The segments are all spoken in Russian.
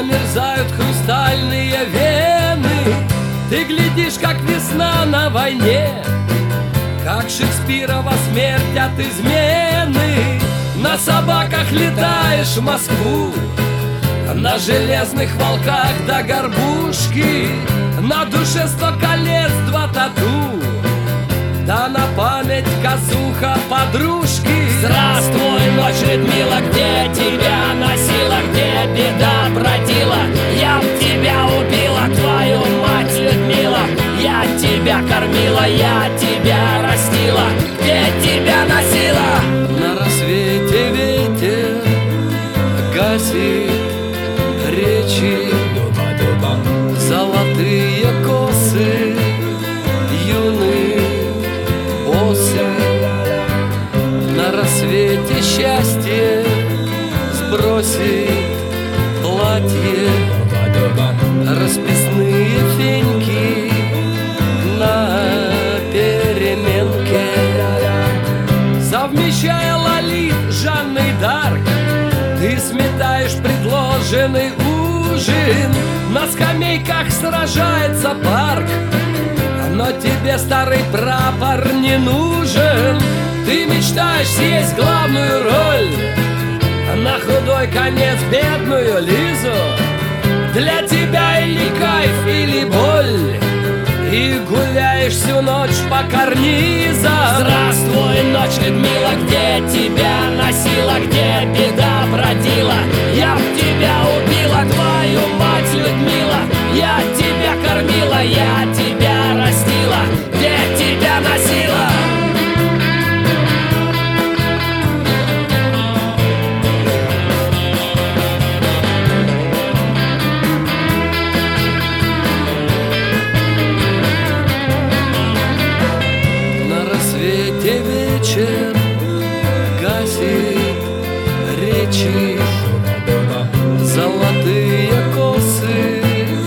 замерзают хрустальные вены. Ты глядишь, как весна на войне, как Шекспирова смерть от измены. На собаках летаешь в Москву, на железных волках до горбушки, на душе 100 колец, 2 тату, да на память казуха подружки. Здравствуй, ночь, Людмила, где тебя носила, где беда бродила? Я б тебя убила, твою мать, Людмила. Я тебя кормила, я тебя растила, где тебя носила? На рассвете ветер гасит речи, золотые косы юные босы. На рассвете счастье сбросит платье, расписные феньки на переменке. Совмещая Лолит с Жанной Дарк, ты сметаешь предложенный ужин. На скамейках сражается парк, но тебе старый прапор не нужен. Ты мечтаешь съесть главную роль, на худой конец бедную Лизу. Для тебя или кайф, или боль, и гуляешь всю ночь по карнизам. Здравствуй, ночь, Людмила, где тебя носила, где беда бродила? Я б тебя убила, твою мать, Людмила. Я тебя кормила, я тебя растила, где тебя носила? Вечер гасит речи, золотые косы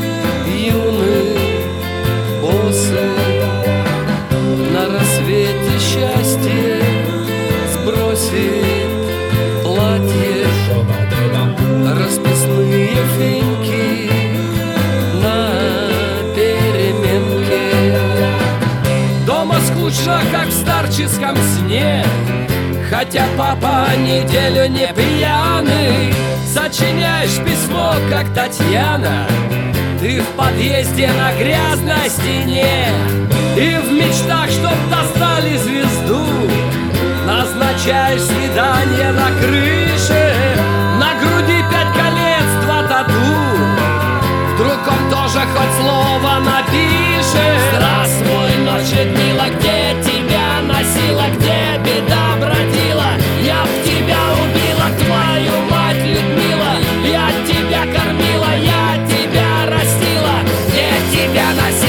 юные босы. На рассвете счастье сбросит платье, расписные феньки на переменке. Дома скучно, как в старческом сне, хотя папа неделю не пьяный. Сочиняешь письмо, как Татьяна, ты в подъезде на грязной стене. И в мечтах, чтоб достали звезду, назначаешь свидание на крыше. На груди 5 колец, 2 тату, вдруг он тоже хоть слово напишет. Здравствуй, ночь, Людмила, где тебя носила, где беда бродила? Я б тебя убила, твою мать, Людмила. Я тебя кормила, я тебя растила, где тебя носила?